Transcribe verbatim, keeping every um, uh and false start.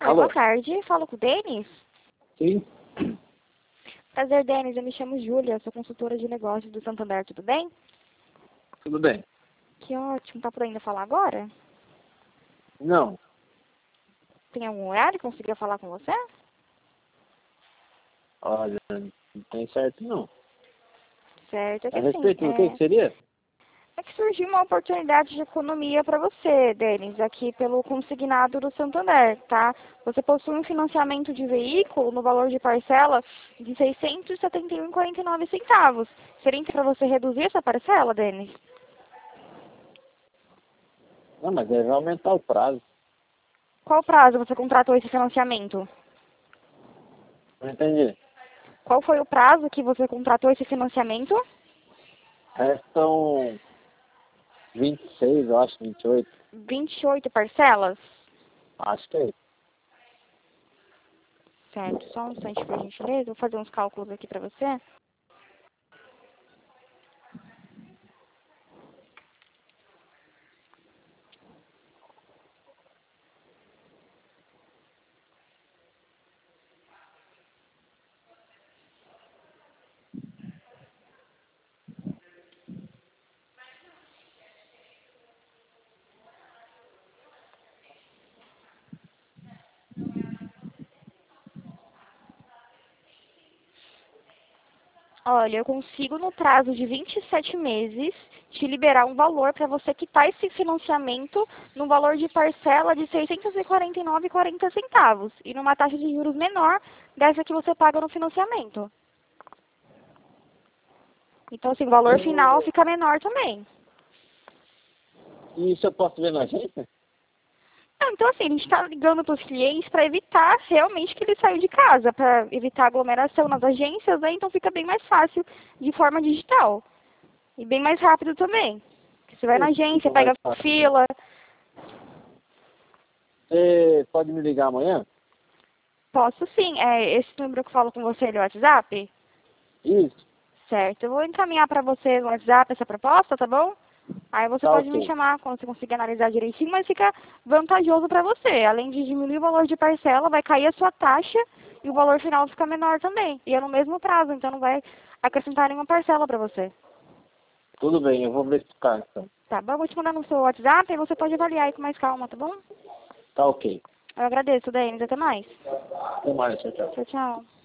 Oi, Alô? boa tarde. Falo com o Denis? Sim? Prazer, Denis. Eu me chamo Júlia, sou consultora de negócios do Santander, tudo bem? Tudo bem? Que ótimo. Tá podendo falar agora? Não. Tem algum horário que eu consiga falar com você? Olha, não tem certo não. Certo. É que A assim, respeito do que que é... seria? é que surgiu uma oportunidade de economia para você, Denis, aqui pelo consignado do Santander, tá? Você possui um financiamento de veículo no valor de parcela de seiscentos e setenta e um vírgula quarenta e nove centavos. Seria para você reduzir essa parcela, Denis? Não, mas deve aumentar o prazo. Qual prazo você contratou esse financiamento? Não entendi. Qual foi o prazo que você contratou esse financiamento? Restam vinte e seis, eu acho, vinte e oito. vinte e oito parcelas? Acho que é isso. Certo, só um instante, por gentileza. Vou fazer uns cálculos aqui para você. Olha, eu consigo no prazo de vinte e sete meses te liberar um valor para você quitar esse financiamento no valor de parcela de seiscentos e quarenta e nove vírgula quarenta centavos e numa taxa de juros menor dessa que você paga no financiamento. Então, assim, o valor final fica menor também. E isso eu posso ver na agência? Ah, então, assim, a gente está ligando para os clientes para evitar realmente que ele saiu de casa, para evitar aglomeração nas agências, né? Então fica bem mais fácil de forma digital. E bem mais rápido também. Você vai na agência, Fica mais pega fácil, né? fila. Você pode me ligar amanhã? Posso sim. É esse número que eu falo com você no WhatsApp? Isso. Certo. Eu vou encaminhar para você no WhatsApp essa proposta, tá bom? Aí você Tá pode me ok. chamar quando você conseguir analisar direitinho, mas fica vantajoso para você. Além de diminuir o valor de parcela, vai cair a sua taxa e o valor final fica menor também. E é no mesmo prazo, então não vai acrescentar nenhuma parcela para você. Tudo bem, eu vou verificar então. Tá bom? Eu vou te mandar no seu WhatsApp e você pode avaliar aí com mais calma, tá bom? Tá ok. Eu agradeço, Denis. Até mais. Até mais, tchau, tchau. Tchau, tchau.